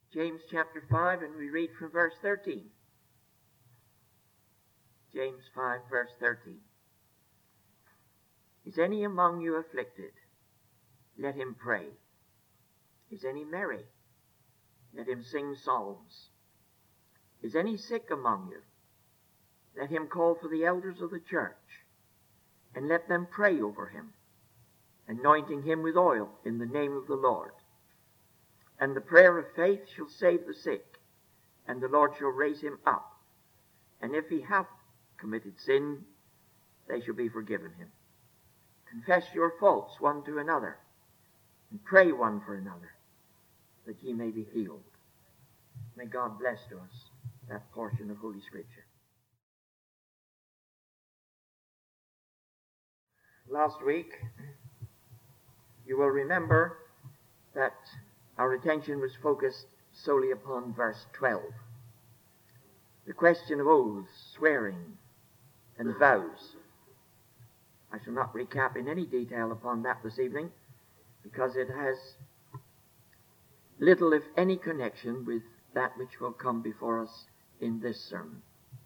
James chapter 5, and we read from verse 13. James 5, verse 13. Is any among you afflicted? Let him pray. Is any merry? Let him sing psalms. Is any sick among you? Let him call for the elders of the church, and let them pray over him, anointing him with oil in the name of the Lord. And the prayer of faith shall save the sick, and the Lord shall raise him up. And if he hath committed sin, they shall be forgiven him. Confess your faults one to another, and pray one for another, that ye may be healed. May God bless to us that portion of Holy Scripture. Last week, you will remember that our attention was focused solely upon verse 12. The question of oaths, swearing, and vows. I shall not recap in any detail upon that this evening, because it has little, if any, connection with that which will come before us in this sermon.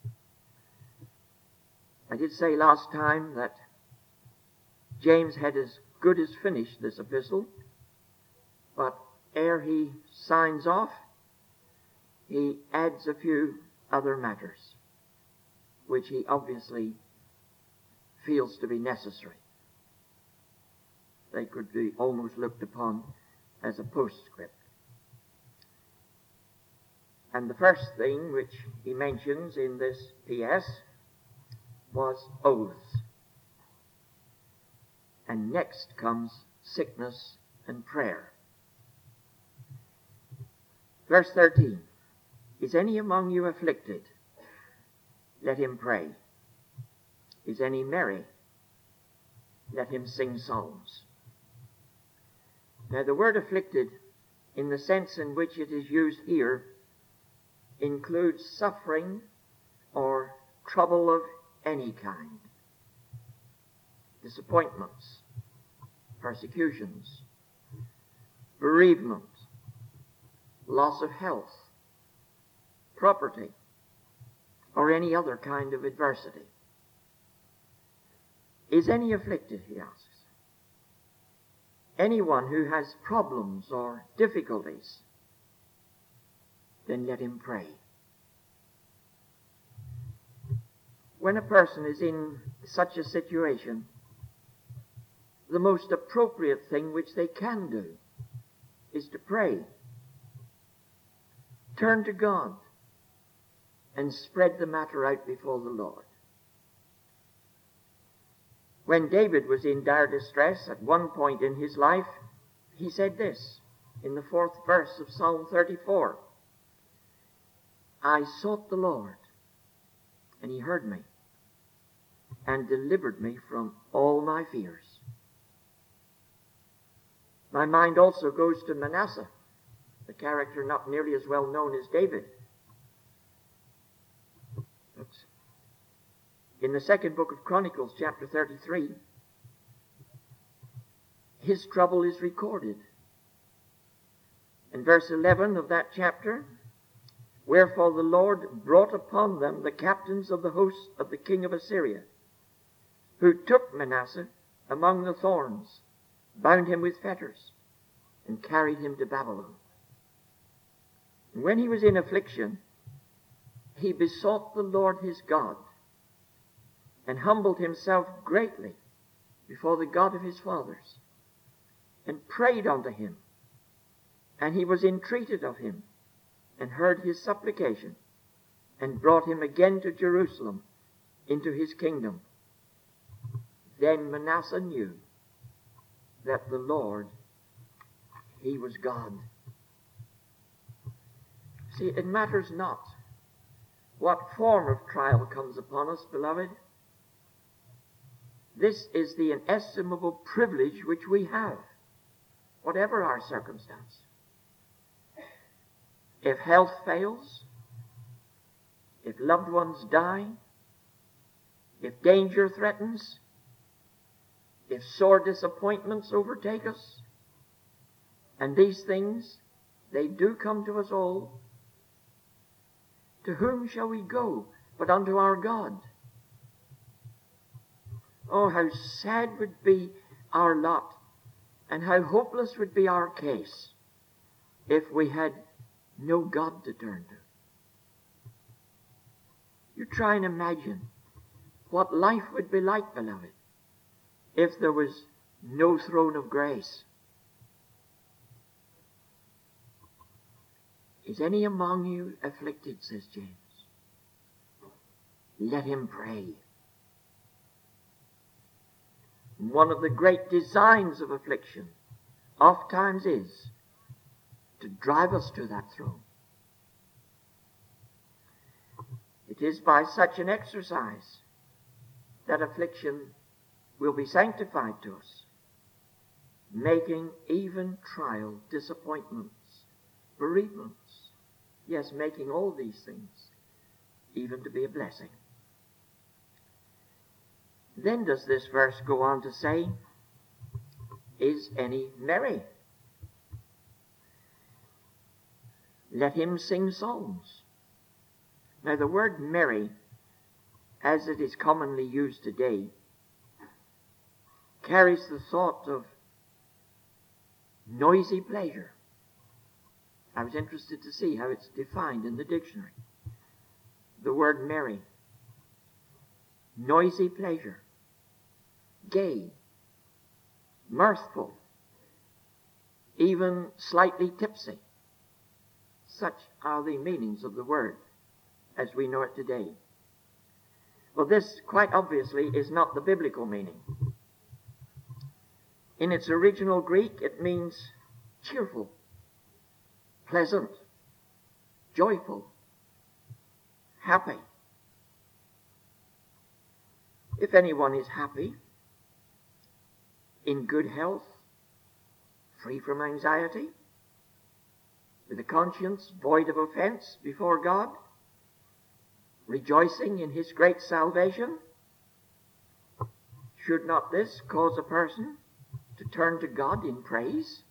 I did say last time that James had as good as finished this epistle, but ere he signs off, he adds a few other matters, which he obviously feels to be necessary. They could be almost looked upon as a postscript. And the first thing which he mentions in this P.S. was oaths. And next comes sickness and prayer. Verse 13. Is any among you afflicted? Let him pray. Is any merry? Let him sing psalms. Now the word afflicted, in the sense in which it is used here, includes suffering or trouble of any kind. Disappointments, persecutions, bereavement, loss of health, property, or any other kind of adversity. Is any afflicted, he asks? Anyone who has problems or difficulties, then let him pray. When a person is in such a situation, the most appropriate thing which they can do is to pray. Turn to God and spread the matter out before the Lord. When David was in dire distress at one point in his life, he said this in the 4th verse of Psalm 34. I sought the Lord, and he heard me, and delivered me from all my fears. My mind also goes to Manasseh, the character not nearly as well known as David. In the 2nd book of Chronicles, chapter 33, his trouble is recorded. In verse 11 of that chapter, wherefore the Lord brought upon them the captains of the host of the king of Assyria, who took Manasseh among the thorns, bound him with fetters, and carried him to Babylon. And when he was in affliction, he besought the Lord his God, and humbled himself greatly before the God of his fathers, and prayed unto him. And he was entreated of him, and heard his supplication, and brought him again to Jerusalem into his kingdom. Then Manasseh knew that the Lord, he was God. See, it matters not what form of trial comes upon us, beloved. This is the inestimable privilege which we have, whatever our circumstance. If health fails, if loved ones die, if danger threatens, if sore disappointments overtake us, and these things they do come to us all. To whom shall we go but unto our God? Oh, how sad would be our lot, and how hopeless would be our case if we had no God to turn to. You try and imagine what life would be like, beloved, if there was no throne of grace. Is any among you afflicted, says James? Let him pray. One of the great designs of affliction oftentimes is to drive us to that throne. It is by such an exercise that affliction will be sanctified to us, making even trial, disappointments, bereavements, yes, making all these things even to be a blessing. Then does this verse go on to say, is any merry? Let him sing psalms. Now the word merry, as it is commonly used today, carries the thought of noisy pleasure. I was interested to see how it's defined in the dictionary. The word merry, noisy pleasure, gay, mirthful, even slightly tipsy. Such are the meanings of the word as we know it today. Well, this quite obviously is not the biblical meaning. In its original Greek, it means cheerful, pleasant, joyful, happy. If anyone is happy, in good health, free from anxiety, with a conscience void of offense before God, rejoicing in his great salvation, should not this cause a person to turn to God in praise?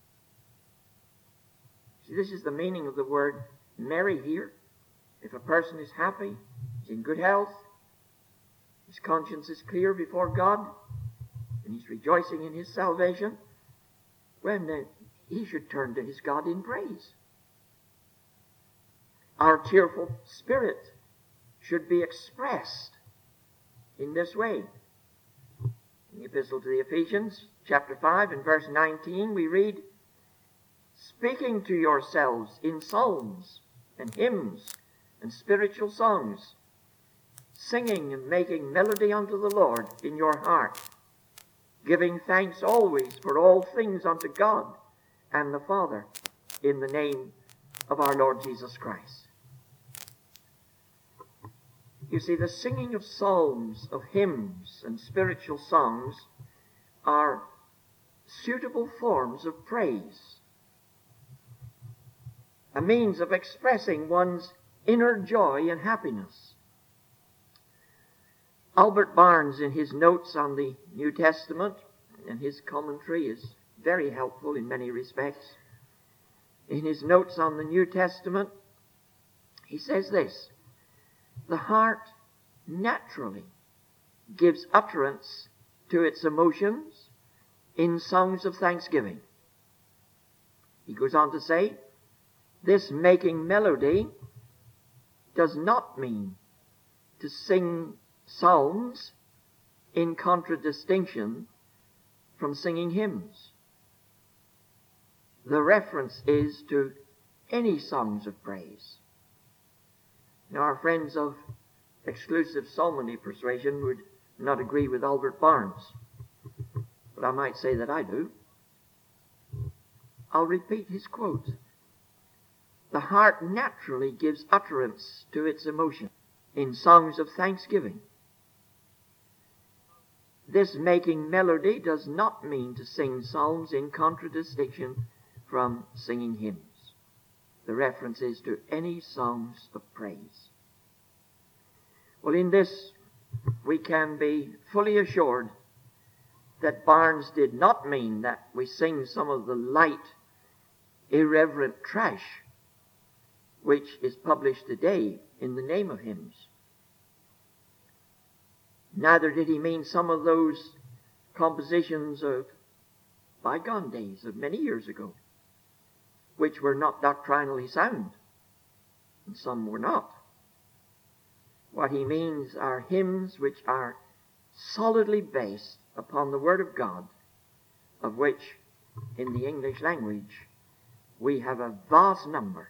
See, this is the meaning of the word merry here. If a person is happy, is in good health, his conscience is clear before God, and he's rejoicing in his salvation, when he should turn to his God in praise. Our cheerful spirit should be expressed in this way. In the Epistle to the Ephesians, chapter 5 and verse 19, we read, speaking to yourselves in psalms and hymns and spiritual songs, singing and making melody unto the Lord in your heart, giving thanks always for all things unto God and the Father in the name of our Lord Jesus Christ. You see, the singing of psalms, of hymns and spiritual songs are suitable forms of praise, a means of expressing one's inner joy and happiness. Albert Barnes, in his notes on the New Testament, and his commentary is very helpful in many respects, in his notes on the New Testament, he says this: the heart naturally gives utterance to its emotions in songs of thanksgiving. He goes on to say, this making melody does not mean to sing psalms in contradistinction from singing hymns. The reference is to any songs of praise. Now, our friends of exclusive psalmody persuasion would not agree with Albert Barnes, but I might say that I do. I'll repeat his quote. The heart naturally gives utterance to its emotion in songs of thanksgiving. This making melody does not mean to sing psalms in contradistinction from singing hymns. The reference is to any songs of praise. Well, in this we can be fully assured that Barnes did not mean that we sing some of the light, irreverent trash which is published today in the name of hymns. Neither did he mean some of those compositions of bygone days, of many years ago, which were not doctrinally sound, and some were not. What he means are hymns which are solidly based upon the Word of God, of which, in the English language, we have a vast number.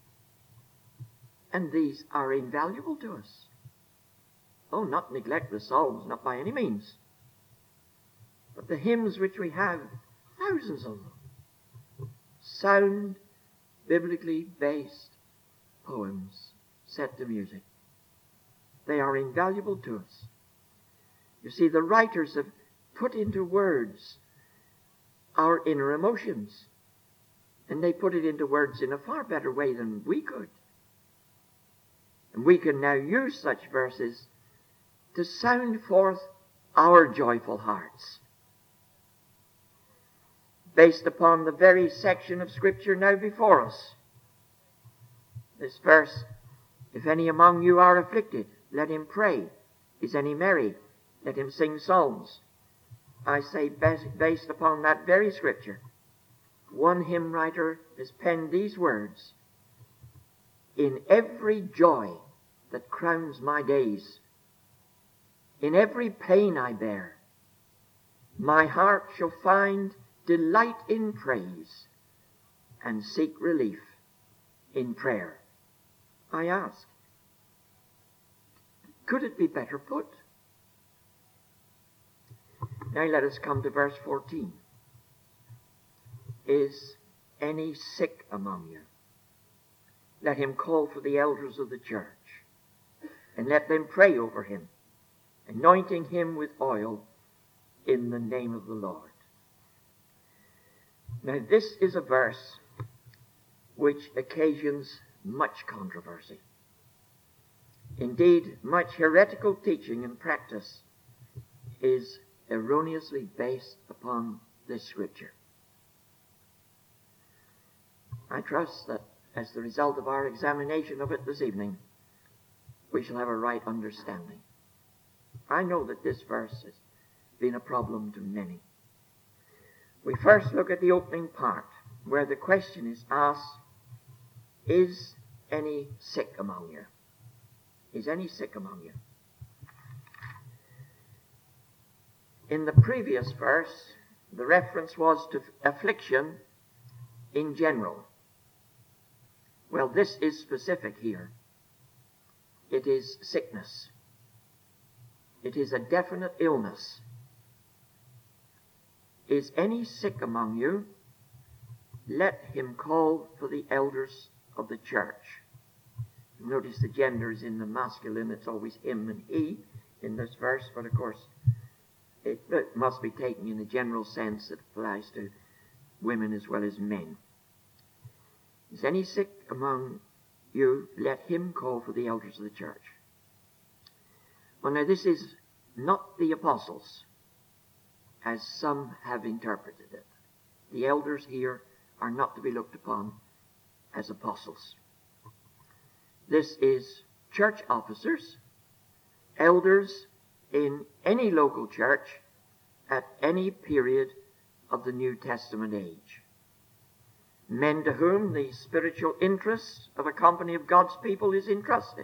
And these are invaluable to us. Oh, not neglect the Psalms, not by any means. But the hymns which we have, thousands of them, sound, biblically based poems set to music. They are invaluable to us. You see, the writers have put into words our inner emotions, and they put it into words in a far better way than we could. And we can now use such verses to sound forth our joyful hearts, based upon the very section of Scripture now before us. This verse, if any among you are afflicted, let him pray. Is any merry? Let him sing psalms. I say, based upon that very Scripture, one hymn writer has penned these words: in every joy that crowns my days, in every pain I bear, my heart shall find delight in praise and seek relief in prayer. I ask, could it be better put? Now let us come to verse 14. Is any sick among you? Let him call for the elders of the church, and let them pray over him, anointing him with oil in the name of the Lord. Now this is a verse which occasions much controversy. Indeed, much heretical teaching and practice is erroneously based upon this Scripture. I trust that as the result of our examination of it this evening, we shall have a right understanding. I know that this verse has been a problem to many. We first look at the opening part, where the question is asked, is any sick among you? Is any sick among you? In the previous verse, the reference was to affliction in general. Well, this is specific here. It is sickness. It is a definite illness. Is any sick among you? Let him call for the elders of the church. Notice the gender is in the masculine. It's always him and he in this verse, but of course it must be taken in a general sense that applies to women as well as men. Is any sick among you? Let him call for the elders of the church. Well, now this is not the apostles, as some have interpreted it. The elders here are not to be looked upon as apostles. This is church officers, elders in any local church at any period of the New Testament age. Men to whom the spiritual interests of a company of God's people is entrusted.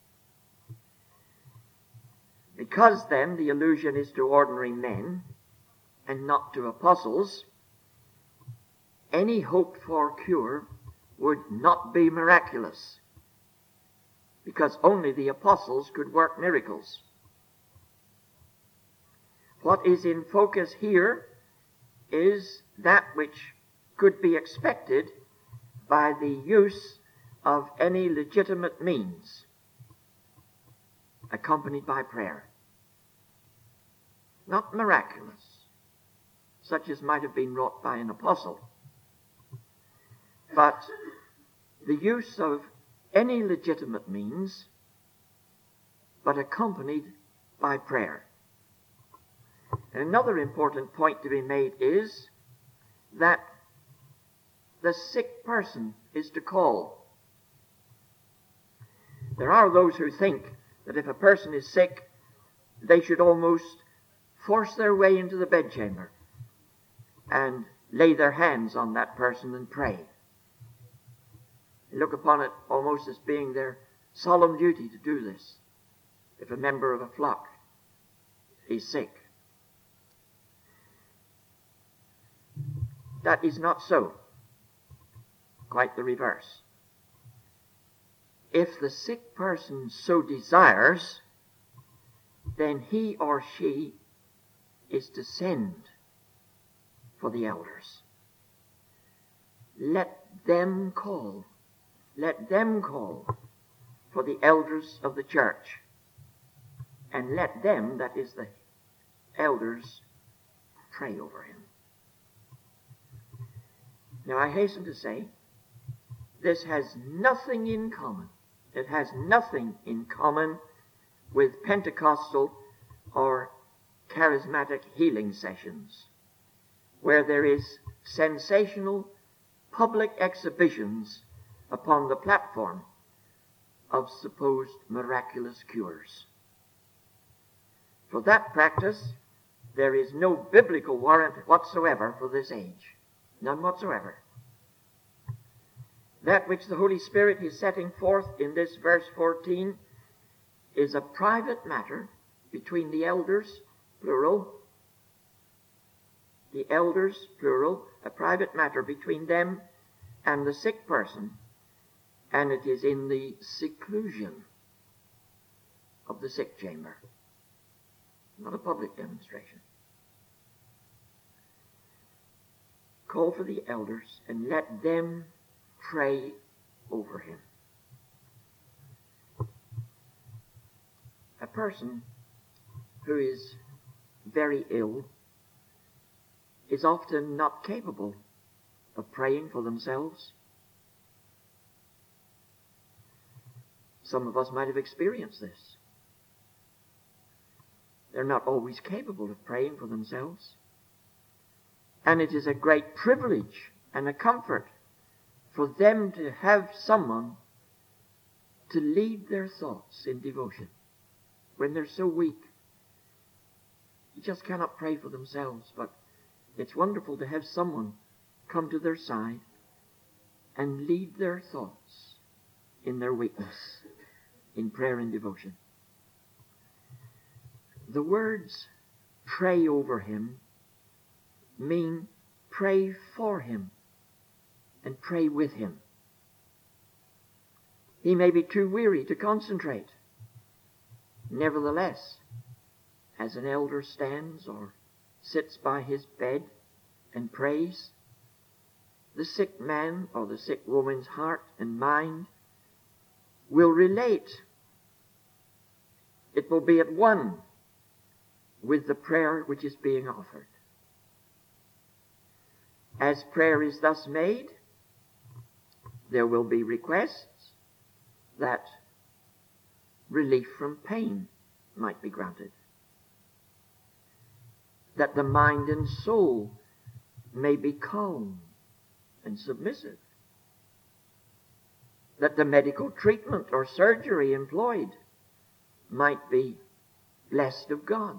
Because then the allusion is to ordinary men and not to apostles, any hoped for cure would not be miraculous, because only the apostles could work miracles. What is in focus here is that which could be expected by the use of any legitimate means, accompanied by prayer. Not miraculous, such as might have been wrought by an apostle, but the use of any legitimate means, but accompanied by prayer. And another important point to be made is that the sick person is to call. There are those who think that if a person is sick, they should almost force their way into the bedchamber and lay their hands on that person and pray. They look upon it almost as being their solemn duty to do this if a member of a flock is sick. That is not so. Quite the reverse. If the sick person so desires, then he or she is to send for the elders. Let them call. Let them call for the elders of the church. And let them, that is the elders, pray over him. Now I hasten to say, this has nothing in common. It has nothing in common with Pentecostal or charismatic healing sessions, where there is sensational public exhibitions upon the platform of supposed miraculous cures. For that practice, there is no biblical warrant whatsoever for this age. None whatsoever. That which the Holy Spirit is setting forth in this verse 14 is a private matter between the elders, plural. The elders, plural, a private matter between them and the sick person, and it is in the seclusion of the sick chamber, not a public demonstration. Call for the elders and let them pray over him. A person who is very ill is often not capable of praying for themselves. Some of us might have experienced this. They're not always capable of praying for themselves. And it is a great privilege and a comfort for them to have someone to lead their thoughts in devotion when they're so weak. You just cannot pray for themselves, but it's wonderful to have someone come to their side and lead their thoughts in their weakness, in prayer and devotion. The words pray over him mean pray for him and pray with him. He may be too weary to concentrate. Nevertheless, as an elder stands or sits by his bed and prays, the sick man or the sick woman's heart and mind will relate. It will be at one with the prayer which is being offered. As prayer is thus made, there will be requests that relief from pain might be granted, that the mind and soul may be calm and submissive, that the medical treatment or surgery employed might be blessed of God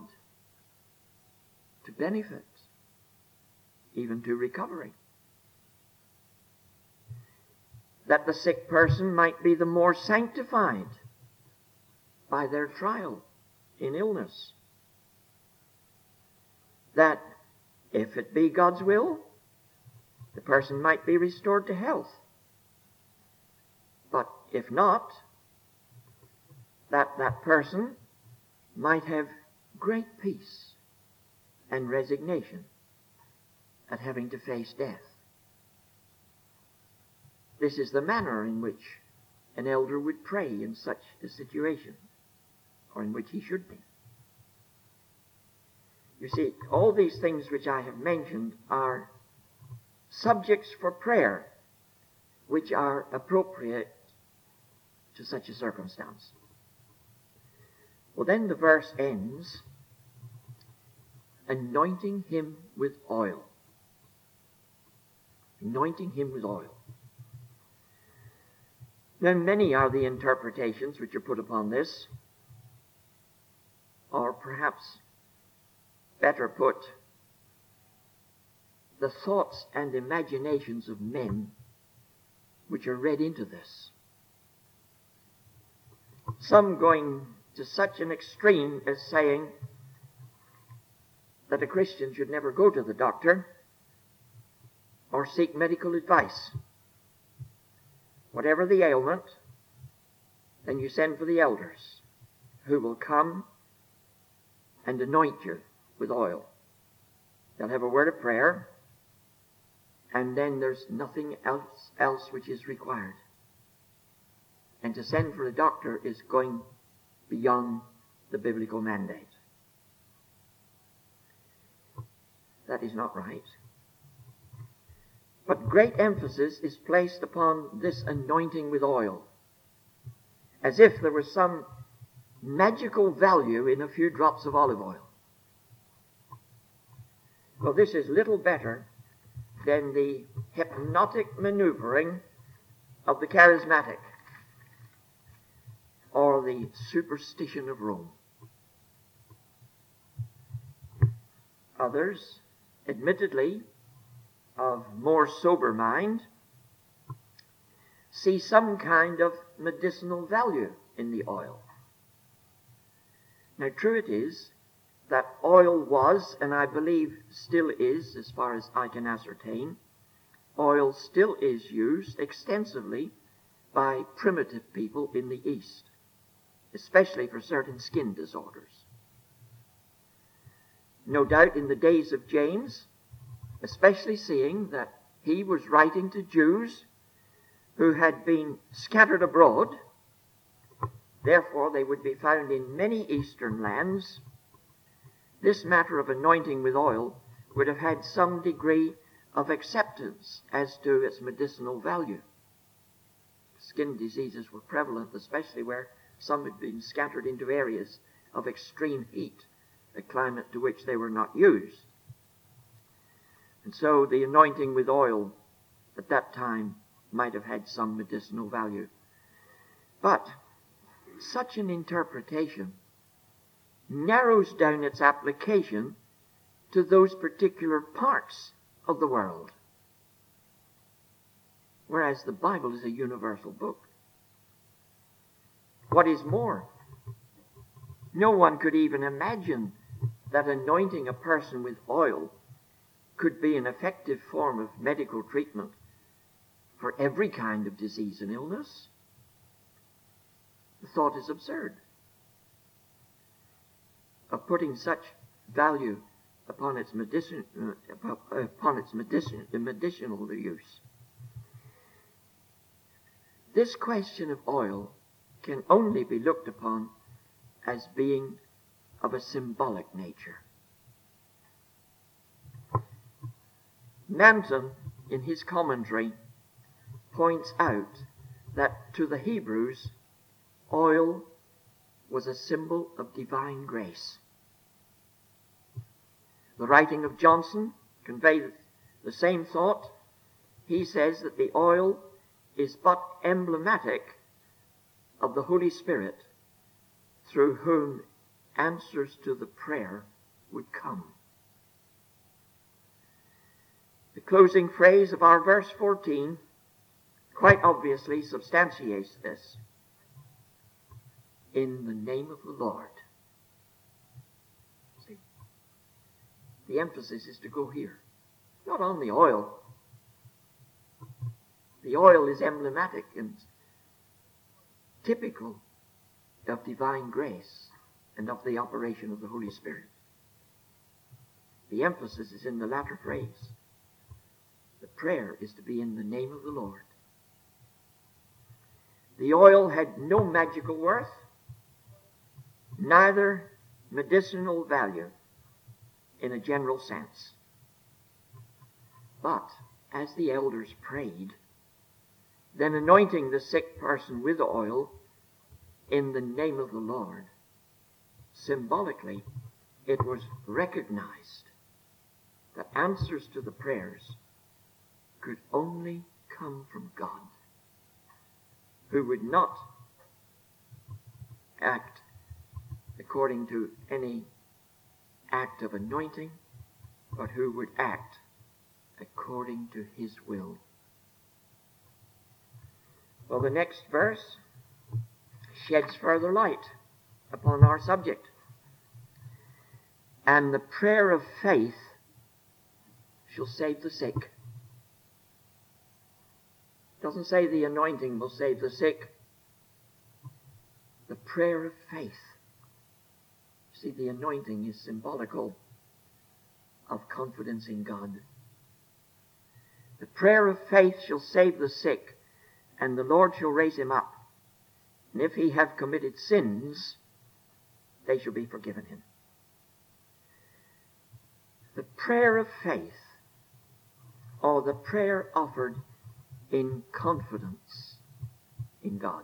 to benefit, even to recovery. That the sick person might be the more sanctified by their trial in illness. That, if it be God's will, the person might be restored to health. But if not, that person might have great peace and resignation at having to face death. This is the manner in which an elder would pray in such a situation, or in which he should be. You see, all these things which I have mentioned are subjects for prayer which are appropriate to such a circumstance. Well, then the verse ends, anointing him with oil. anointing him with oil. Now, many are the interpretations which are put upon this, or perhaps better put, the thoughts and imaginations of men which are read into this. Some going to such an extreme as saying that a Christian should never go to the doctor or seek medical advice. Whatever the ailment, then you send for the elders, who will come and anoint you with oil. They'll have a word of prayer, and then there's nothing else which is required. And to send for a doctor is going beyond the biblical mandate. That is not right. But great emphasis is placed upon this anointing with oil, as if there was some magical value in a few drops of olive oil. Well, this is little better than the hypnotic maneuvering of the charismatic or the superstition of Rome. Others, admittedly, of more sober mind, see some kind of medicinal value in the oil. Now, true it is that oil was, and I believe still is, as far as I can ascertain, oil still is used extensively by primitive people in the East, especially for certain skin disorders. No doubt in the days of James, especially seeing that he was writing to Jews who had been scattered abroad, therefore they would be found in many eastern lands, this matter of anointing with oil would have had some degree of acceptance as to its medicinal value. Skin diseases were prevalent, especially where some had been scattered into areas of extreme heat, a climate to which they were not used. And so the anointing with oil at that time might have had some medicinal value. But such an interpretation narrows down its application to those particular parts of the world, whereas the Bible is a universal book. What is more, no one could even imagine that anointing a person with oil could be an effective form of medical treatment for every kind of disease and illness. The thought is absurd of putting such value upon its medicinal use. This question of oil can only be looked upon as being of a symbolic nature. Manton, in his commentary, points out that to the Hebrews, oil was a symbol of divine grace. The writing of Johnson conveys the same thought. He says that the oil is but emblematic of the Holy Spirit, through whom answers to the prayer would come. The closing phrase of our verse 14 quite obviously substantiates this. In the name of the Lord. See, the emphasis is to go here, not on the oil. The oil is emblematic and typical of divine grace and of the operation of the Holy Spirit. The emphasis is in the latter phrase. The prayer is to be in the name of the Lord. The oil had no magical worth, neither medicinal value in a general sense. But as the elders prayed, then anointing the sick person with oil in the name of the Lord, symbolically it was recognized that answers to the prayers could only come from God, who would not act according to any act of anointing, but who would act according to his will. Well, the next verse sheds further light upon our subject. And the prayer of faith shall save the sick. It doesn't say the anointing will save the sick. The prayer of faith. See, the anointing is symbolical of confidence in God. The prayer of faith shall save the sick, and the Lord shall raise him up. And if he have committed sins, they shall be forgiven him. The prayer of faith, or the prayer offered in confidence in God.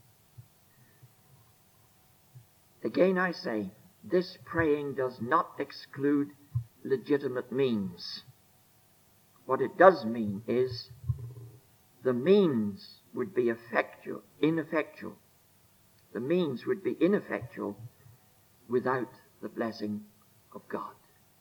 Again I say, this praying does not exclude legitimate means. What it does mean is the means would be ineffectual. The means would be ineffectual without the blessing of God.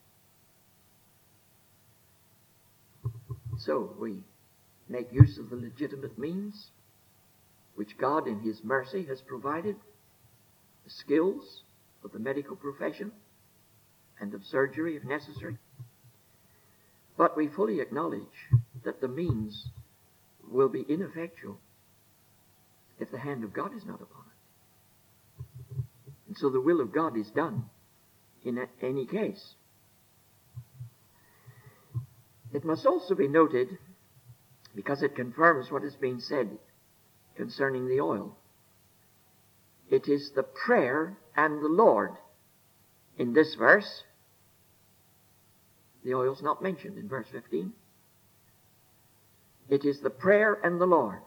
So we make use of the legitimate means which God in his mercy has provided, the skills of the medical profession and of surgery if necessary. But we fully acknowledge that the means will be ineffectual if the hand of God is not upon it. And so the will of God is done in any case. It must also be noted, because it confirms what has been said concerning the oil, it is the prayer and the Lord. In this verse, the oil's not mentioned in verse 15. It is the prayer and the Lord.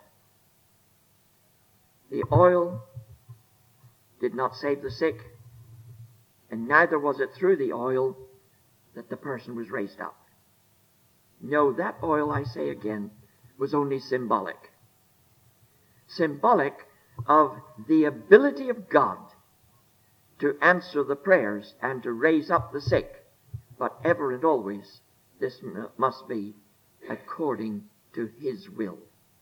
The oil did not save the sick, and neither was it through the oil that the person was raised up. No, that oil, I say again, was only symbolic. Symbolic of the ability of God to answer the prayers and to raise up the sick. But ever and always, this must be according to his will.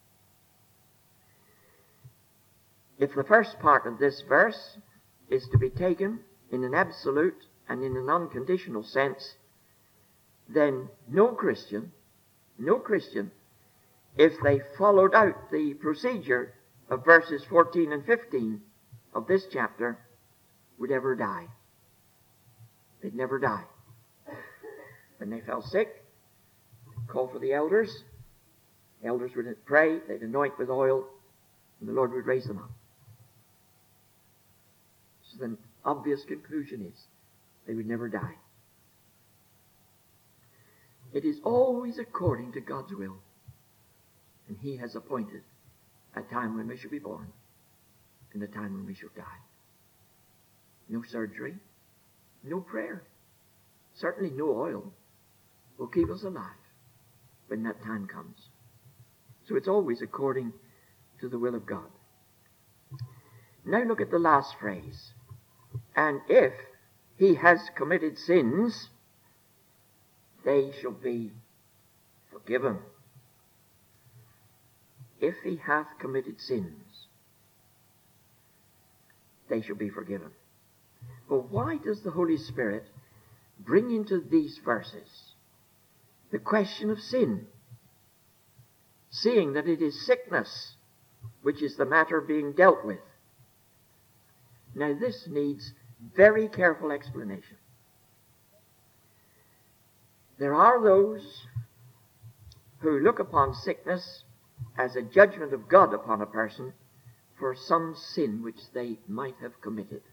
If the first part of this verse is to be taken in an absolute and in an unconditional sense, then no Christian, if they followed out the procedure of verses 14 and 15 of this chapter, would ever die. They'd never die. When they fell sick, call for the elders. The elders would pray, they'd anoint with oil, and the Lord would raise them up. So the obvious conclusion is they would never die. It is always according to God's will. And he has appointed a time when we shall be born and a time when we shall die. No surgery, no prayer, certainly no oil will keep us alive when that time comes. So it's always according to the will of God. Now look at the last phrase. And if he has committed sins, they shall be forgiven. If he hath committed sins, they shall be forgiven. But why does the Holy Spirit bring into these verses the question of sin, seeing that it is sickness which is the matter being dealt with? Now this needs very careful explanation. There are those who look upon sickness as a judgment of God upon a person for some sin which they might have committed.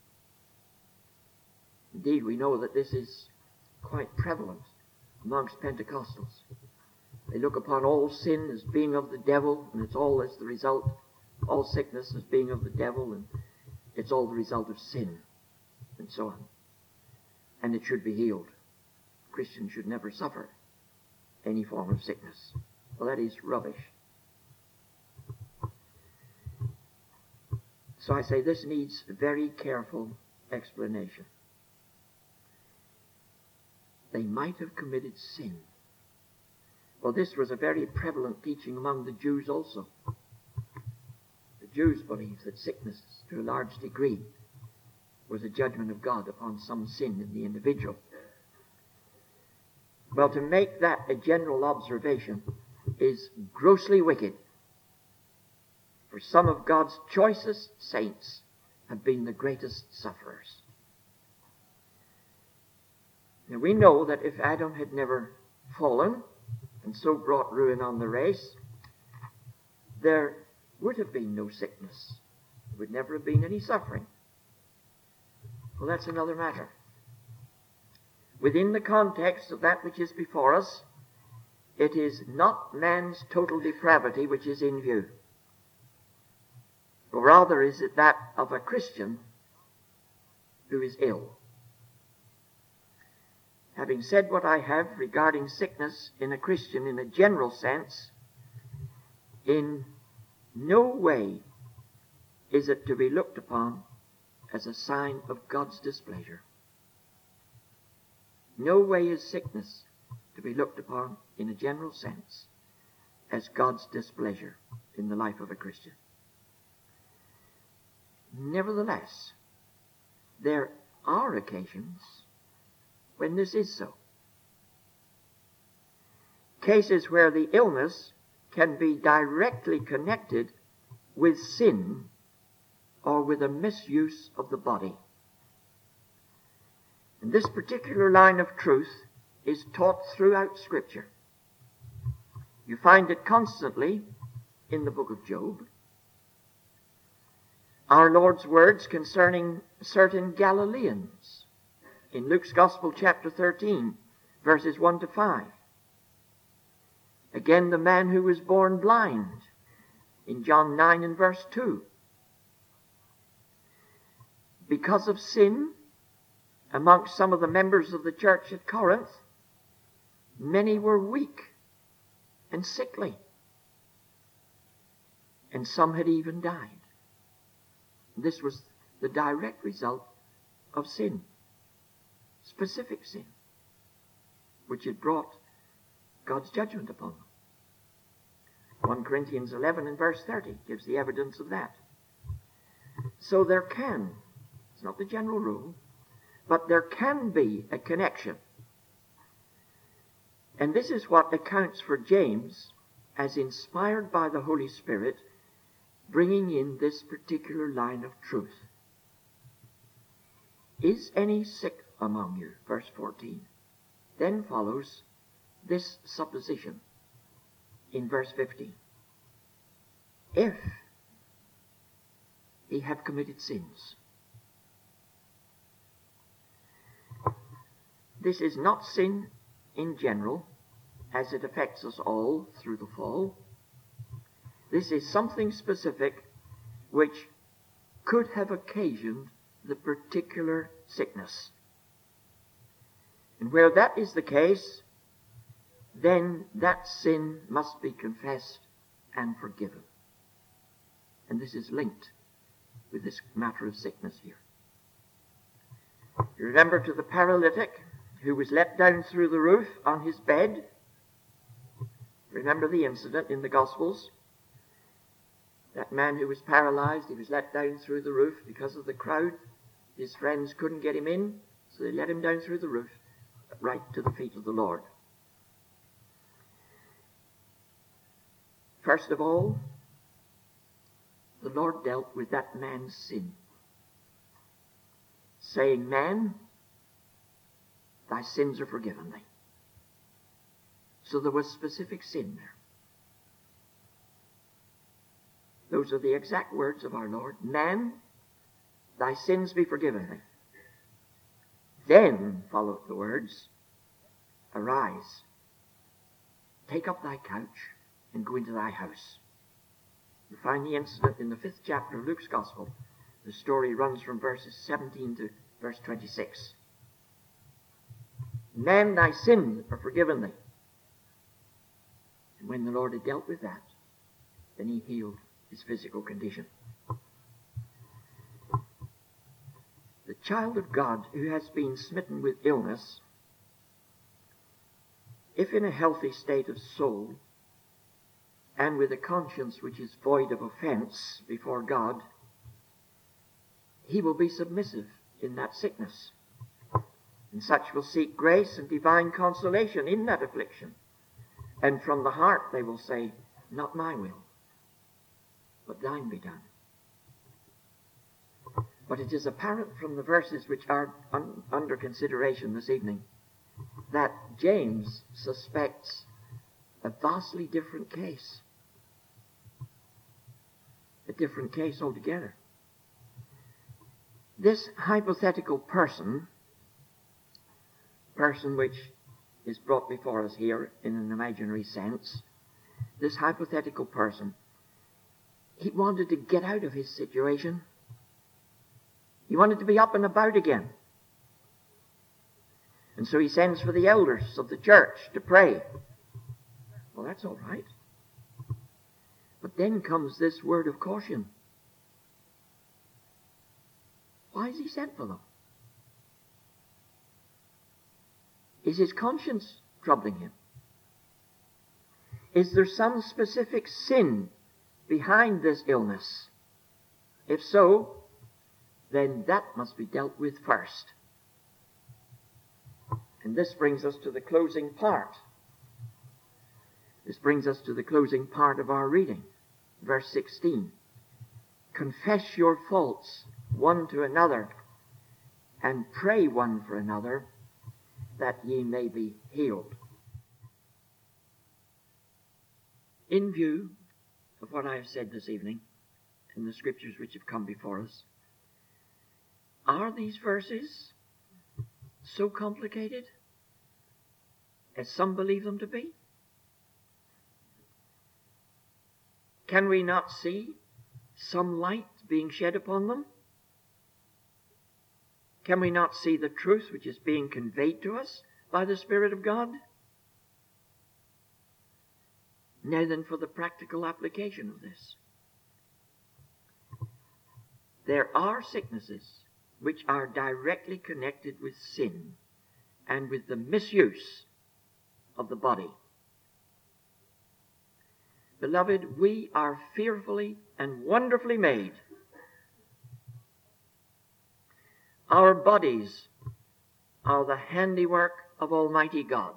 Indeed, we know that this is quite prevalent amongst Pentecostals. They look upon all sin as being of the devil, and it's all as the result, all sickness as being of the devil, and it's all the result of sin, and so on. And it should be healed. Christians should never suffer any form of sickness. Well, that is rubbish. So I say this needs very careful explanation. They might have committed sin. Well, this was a very prevalent teaching among the Jews also. The Jews believed that sickness, to a large degree, was a judgment of God upon some sin in the individual. Well, to make that a general observation is grossly wicked. For some of God's choicest saints have been the greatest sufferers. Now we know that if Adam had never fallen and so brought ruin on the race, there would have been no sickness. There would never have been any suffering. Well, that's another matter. Within the context of that which is before us, it is not man's total depravity which is in view. Or rather is it that of a Christian who is ill. Having said what I have regarding sickness in a Christian in a general sense, in no way is it to be looked upon as a sign of God's displeasure. No way is sickness to be looked upon in a general sense as God's displeasure in the life of a Christian. Nevertheless, there are occasions when this is so. Cases where the illness can be directly connected with sin or with a misuse of the body. And this particular line of truth is taught throughout Scripture. You find it constantly in the book of Job. Our Lord's words concerning certain Galileans in Luke's Gospel chapter 13, verses 1 to 5. Again, the man who was born blind in John 9 and verse 2. Because of sin amongst some of the members of the church at Corinth, many were weak and sickly, and some had even died. This was the direct result of sin, specific sin, which had brought God's judgment upon them. 1 Corinthians 11 and verse 30 gives the evidence of that. So there can, it's not the general rule, but there can be a connection. And this is what accounts for James, as inspired by the Holy Spirit, bringing in this particular line of truth. Is any sick among you? Verse 14. Then follows this supposition in verse 15. If he have committed sins. This is not sin in general, as it affects us all through the fall. This is something specific which could have occasioned the particular sickness. And where that is the case, then that sin must be confessed and forgiven. And this is linked with this matter of sickness here. You remember to the paralytic who was let down through the roof on his bed. Remember the incident in the Gospels? That man who was paralyzed, he was let down through the roof because of the crowd. His friends couldn't get him in, so they let him down through the roof, right to the feet of the Lord. First of all, the Lord dealt with that man's sin, saying, "Man, thy sins are forgiven thee." So there was specific sin there. Those are the exact words of our Lord. "Man, thy sins be forgiven thee." Then followed the words, "Arise, take up thy couch, and go into thy house." You find the incident in the 5th chapter of Luke's Gospel. The story runs from verses 17 to verse 26. "Man, thy sins are forgiven thee." When the Lord had dealt with that, then he healed his physical condition. The child of God who has been smitten with illness, if in a healthy state of soul, and with a conscience which is void of offense before God, he will be submissive in that sickness. And such will seek grace and divine consolation in that affliction. And from the heart they will say, not my will, but thine be done. But it is apparent from the verses which are under consideration this evening that James suspects a vastly different case. A different case altogether. This hypothetical person which is brought before us here in an imaginary sense, this hypothetical person, he wanted to get out of his situation. He wanted to be up and about again. And so he sends for the elders of the church to pray. Well, that's all right. But then comes this word of caution. Why has he sent for them? Is his conscience troubling him? Is there some specific sin behind this illness? If so, then that must be dealt with first. And this brings us to the closing part. This brings us to the closing part of our reading. Verse 16. Confess your faults one to another, and pray one for another, that ye may be healed. In view of what I have said this evening, in the scriptures which have come before us, are these verses so complicated as some believe them to be? Can we not see some light being shed upon them? Can we not see the truth which is being conveyed to us by the Spirit of God? Now then, for the practical application of this. There are sicknesses which are directly connected with sin and with the misuse of the body. Beloved, we are fearfully and wonderfully made. Our bodies are the handiwork of Almighty God.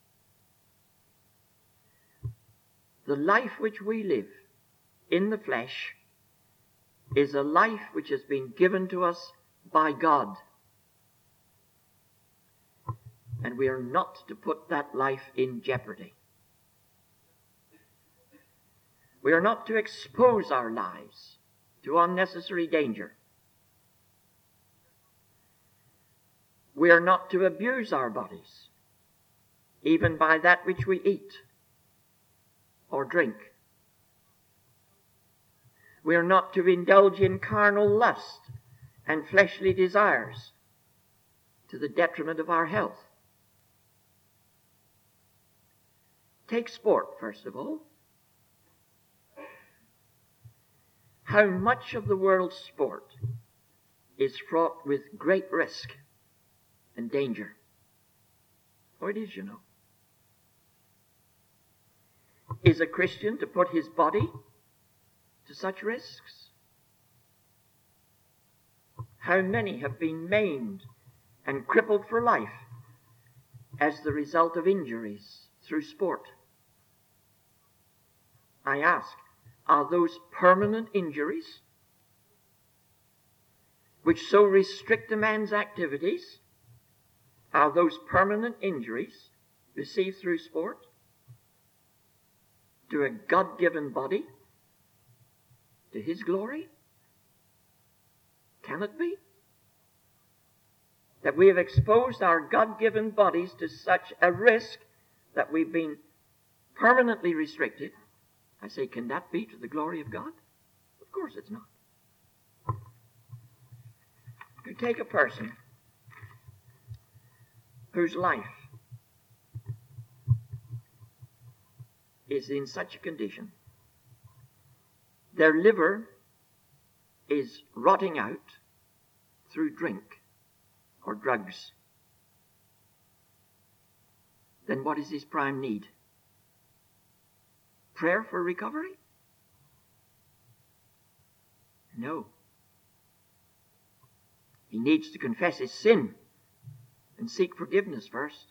The life which we live in the flesh is a life which has been given to us by God. And we are not to put that life in jeopardy. We are not to expose our lives to unnecessary danger. We are not to abuse our bodies, even by that which we eat or drink. We are not to indulge in carnal lust and fleshly desires to the detriment of our health. Take sport, first of all. How much of the world's sport is fraught with great risk and danger? Oh, it is, you know. Is a Christian to put his body to such risks? How many have been maimed and crippled for life as the result of injuries through sport? I ask, are those permanent injuries which so restrict a man's activities, are those permanent injuries received through sport to a God-given body, to His glory? Can it be that we have exposed our God-given bodies to such a risk that we've been permanently restricted? I say, can that be to the glory of God? Of course it's not. You take a person whose life is in such a condition. Their liver is rotting out through drink or drugs. Then what is his prime need? Prayer for recovery? No. He needs to confess his sin and seek forgiveness first.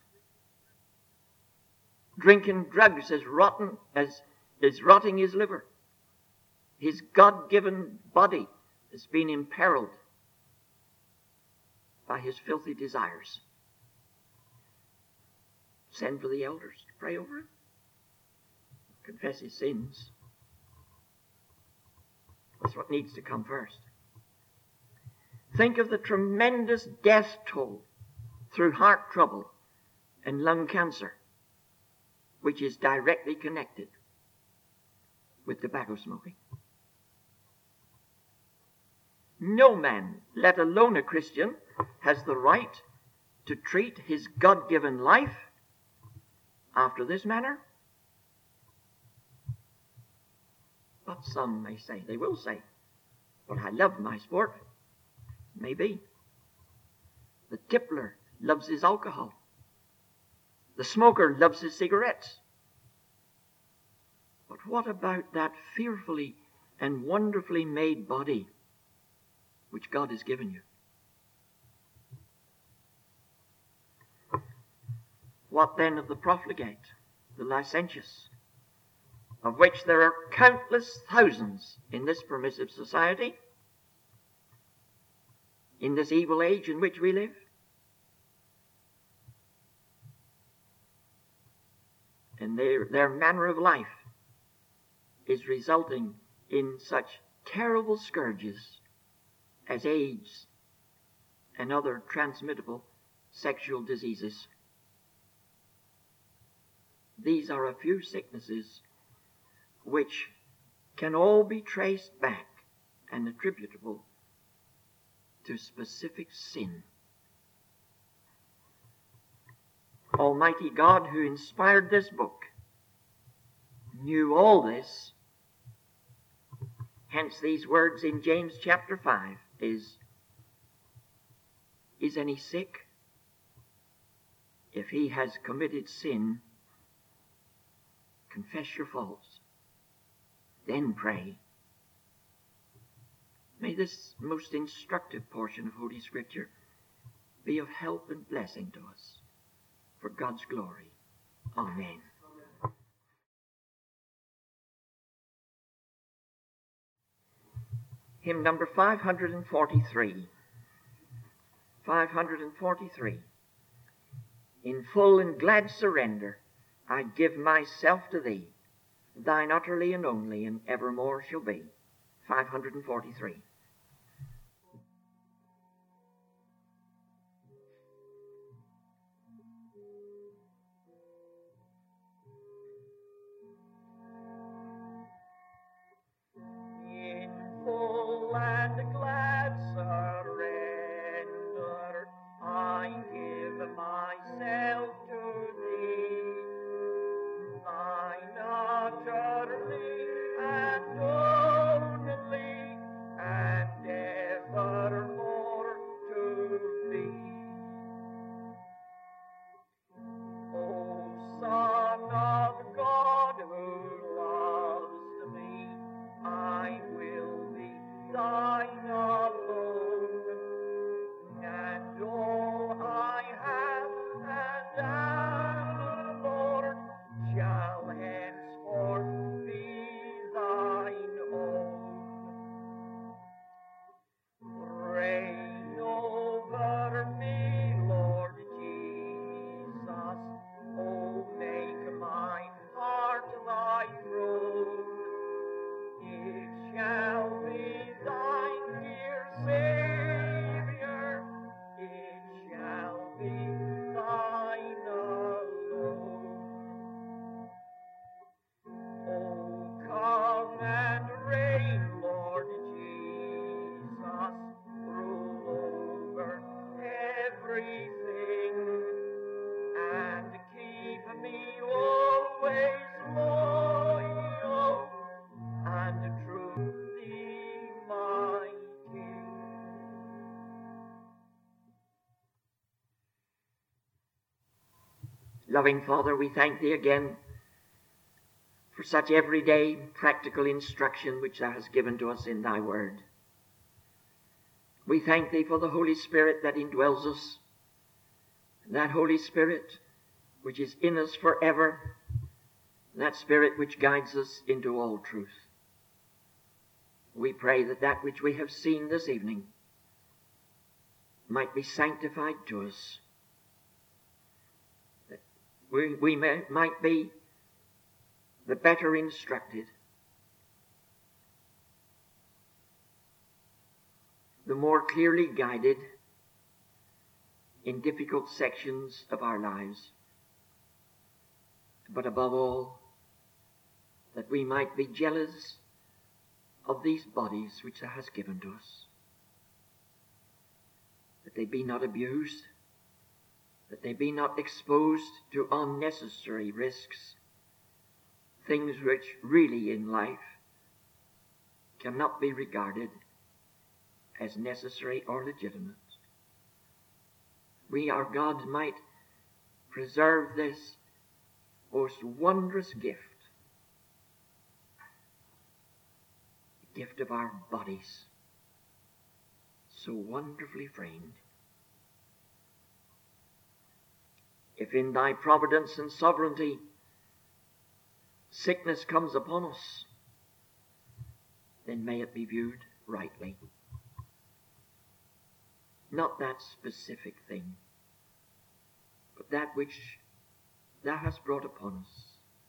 Drinking drugs is rotting his liver. His God-given body has been imperiled by his filthy desires. Send for the elders to pray over him. Confess his sins. That's what needs to come first. Think of the tremendous death toll through heart trouble and lung cancer, which is directly connected with tobacco smoking. No man, let alone a Christian, has the right to treat his God-given life after this manner. But some may say, they will say, but I love my sport. Maybe. The tippler loves his alcohol. The smoker loves his cigarettes. But what about that fearfully and wonderfully made body which God has given you? What then of the profligate, the licentious, of which there are countless thousands in this permissive society, in this evil age in which we live? And their manner of life is resulting in such terrible scourges as AIDS and other transmittable sexual diseases. These are a few sicknesses which can all be traced back and attributable to specific sin. Almighty God, who inspired this book, knew all this. Hence these words in James chapter 5 is any sick? If he has committed sin, confess your faults, then pray. May this most instructive portion of Holy Scripture be of help and blessing to us for God's glory. Amen. Hymn number 543. 543. In full and glad surrender, I give myself to thee. Thine utterly and only and evermore shall be. 543. In full and glad surrender, I give myself to thee. Thine utterly and only and evermore to be. O Son of God who loves me, I will be thine alone, and all I have and am, Lord, shall henceforth be thine own. Reign over me, Lord Jesus. Oh, make my heart thy throne. It shall be thine here Loving Father, we thank Thee again for such everyday practical instruction which Thou hast given to us in Thy Word. We thank Thee for the Holy Spirit that indwells us, and that Holy Spirit which is in us forever, and that Spirit which guides us into all truth. We pray that that which we have seen this evening might be sanctified to us, that we might be the better instructed, the more clearly guided in difficult sections of our lives, but above all, that we might be jealous of these bodies which Thou hast given to us, that they be not abused, that they be not exposed to unnecessary risks, things which really in life cannot be regarded as necessary or legitimate. We, our God, might preserve this most wondrous gift, the gift of our bodies, so wonderfully framed. If in Thy providence and sovereignty sickness comes upon us, then may it be viewed rightly. Not that specific thing, but that which Thou hast brought upon us.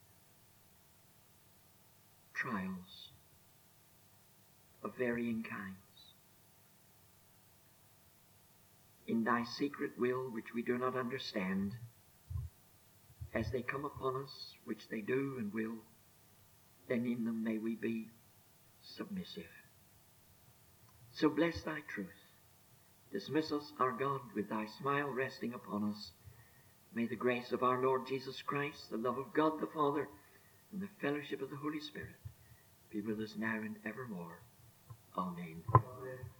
Trials of varying kinds. In Thy secret will, which we do not understand, as they come upon us, which they do and will, then in them may we be submissive. So bless Thy truth. Dismiss us, our God, with Thy smile resting upon us. May the grace of our Lord Jesus Christ, the love of God the Father, and the fellowship of the Holy Spirit be with us now and evermore. Amen. Amen.